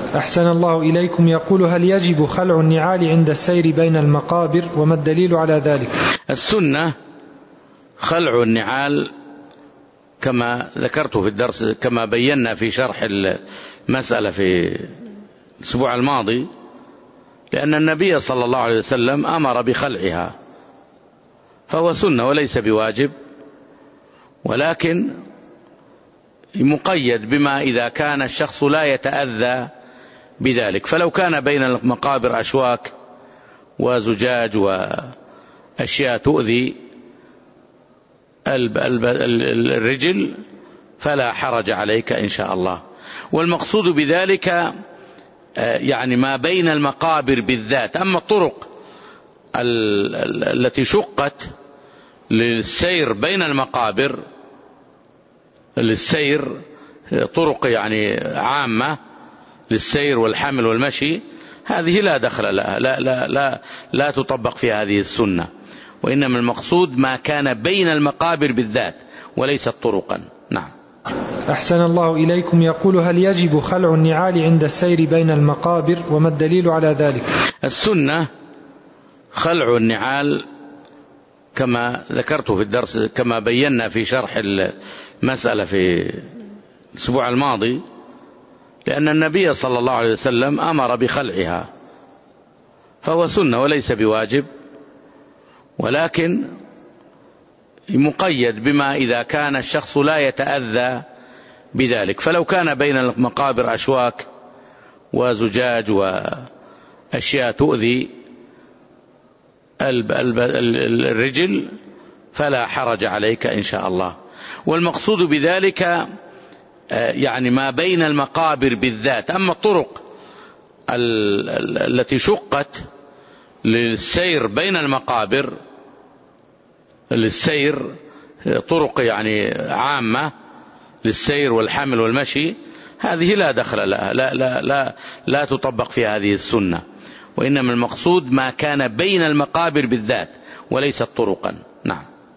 أحسن الله إليكم. يقول: هل يجب خلع النعال عند السير بين المقابر، وما الدليل على ذلك؟ السنة خلع النعال كما ذكرت في الدرس، كما بينا في شرح المسألة في الأسبوع الماضي، لأن النبي صلى الله عليه وسلم أمر بخلعها، فهو سنة وليس بواجب، ولكن مقيد بما إذا كان الشخص لا يتأذى بذلك. فلو كان بين المقابر أشواك وزجاج وأشياء تؤذي الرجل فلا حرج عليك إن شاء الله. والمقصود بذلك يعني ما بين المقابر بالذات. أما الطرق التي شقت للسير بين المقابر، للسير طرق يعني عامة للسير والحمل والمشي، هذه لا دخل لها، لا تطبق في هذه السنة، وإنما المقصود ما كان بين المقابر بالذات وليس طرقا. نعم. أحسن الله إليكم. يقول: هل يجب خلع النعال عند السير بين المقابر، وما الدليل على ذلك؟ السنة خلع النعال كما ذكرت في الدرس، كما بينا في شرح المسألة في الأسبوع الماضي، لأن النبي صلى الله عليه وسلم أمر بخلعها، فهو سنة وليس بواجب، ولكن مقيد بما إذا كان الشخص لا يتأذى بذلك. فلو كان بين المقابر أشواك وزجاج وأشياء تؤذي الرجل فلا حرج عليك إن شاء الله. والمقصود بذلك يعني ما بين المقابر بالذات. أما الطرق التي شقت للسير بين المقابر، للسير طرق يعني عامة للسير والحمل والمشي، هذه لا دخل لها، لا تطبق في هذه السنة، وإنما المقصود ما كان بين المقابر بالذات وليس طرقا. نعم.